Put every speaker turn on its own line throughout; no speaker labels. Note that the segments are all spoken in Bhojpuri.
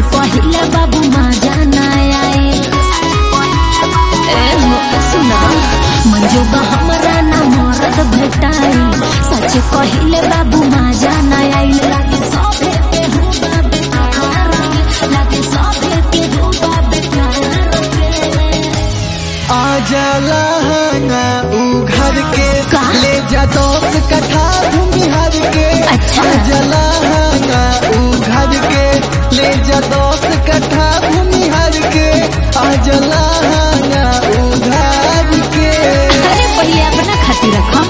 पहिले बाबू माँ जाना आई सुना मंजूबा हमरा ना मरद भेटाई सच पहिले बाबू माँ जाना आई लागे सभे के हुआ बेकार लागे सभे के हुआ बेकार
आ जाला ऊ घर के ले जा 10 कट्ठा भूमिहार के
अच्छा।
आ जाला ऊ घर के ले जा 10 कट्ठा भूमिहार के आ जाला ऊ घर के।
अरे पहिले अपना खातिर रखो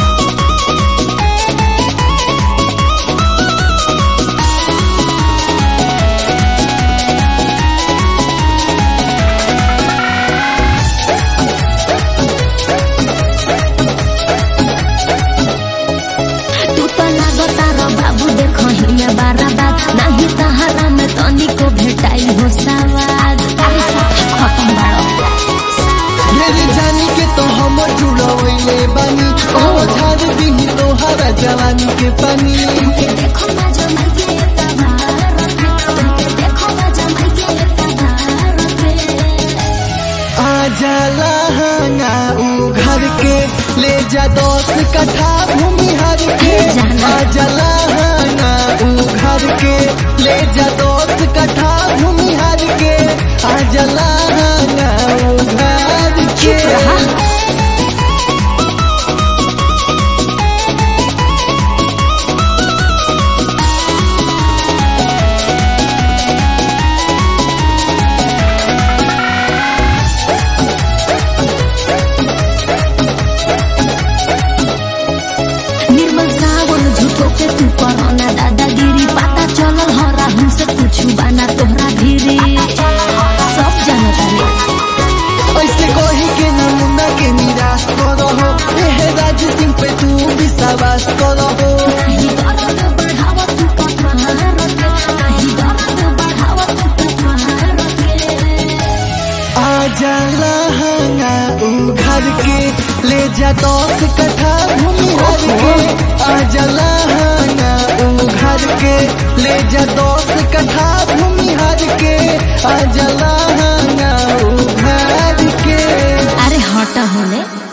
नहीं तहरा में तनिको भेटाई हो सवाद खत्म बाड़ो
मेरी जानी के तो हम जुड़वैले बानी ओ झाड़ दी तोहरा जवानी के पानी
देखो ना जमाई के तबार देखो ना जमाई के तबार
आ जाला ऊ घर के ले जा 10 कट्ठा भूमिहार के आ जाला ऊ घर के ले जा 10 कट्ठा भूमिहार के आ जाला ऊ घर के।
निर्मल सावन झूठो के तू करना दादागिरी पता चलल हरा हमसे कुछ बाना तोहरा धीरे सब जानता नहीं
ऐसे कही के नमूना के निराश करो हो एह राज सिंह पे तू विश्वास करो हो
नहीं दर्द बढ़ावा तू कपार के नहीं दर्द बढ़ावा तू कपार के
आ जाला ऊ घर के ले जा 10 कट्ठा भूमिहार के आ जाला ऊ घर के ले जा 10 कट्ठा भूमिहार के आ जाला ऊ घर के।
अरे हटा होने